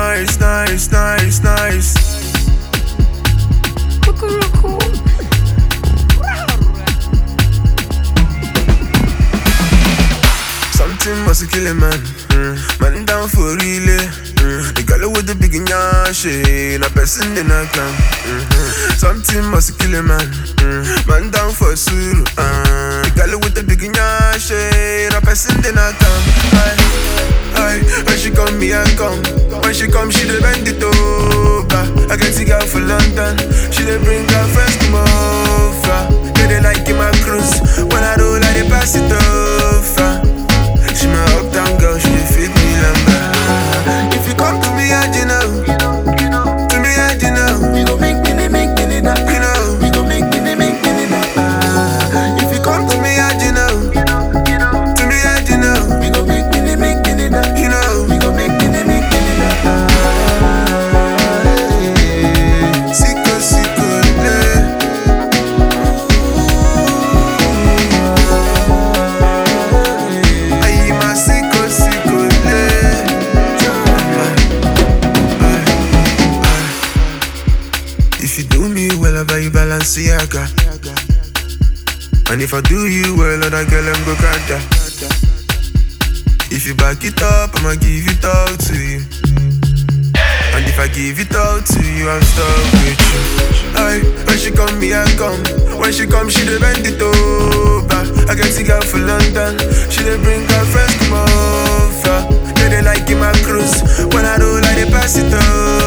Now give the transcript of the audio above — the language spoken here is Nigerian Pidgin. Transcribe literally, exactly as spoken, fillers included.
nice, nice, nice, nice. Something must kill a man. Mm. Man down for relay. Mm. The girl with the big nyash, na person in a clan. Mm-hmm. Something must kill a man. Mm. Man down for suru. Uh. The girl with the big nyash, na person in a clan. Aye, when she come, me I come. When she come, she dey bend it over. I can see girl for London. She dey bring her friends come over. They dey like in my cruise. When I roll, I dey pass it over. She my uptown girl, she dey fit me lamba. If you come to me, I you know. To me, I you know. We gon' make me, make me that. You know. We gon' make me, make me that. If you come to me, I you know. To me, I you know. We gon' make me, make me that. You know. We gon' make me, make me that. Sicko, sicko, le. If you do me well, I buy you Balenciaga. And if I do you well, other girl, I'm go gada. If you back it up, I'ma give it all to you. And if I give it all to you, I'm stuck with you. Aye, when she come, me I come. When she come, she dey bend it over. I can see girl for London. She dey bring her friends come over. They dey like in my cruise. When I roll, I dey pass it over.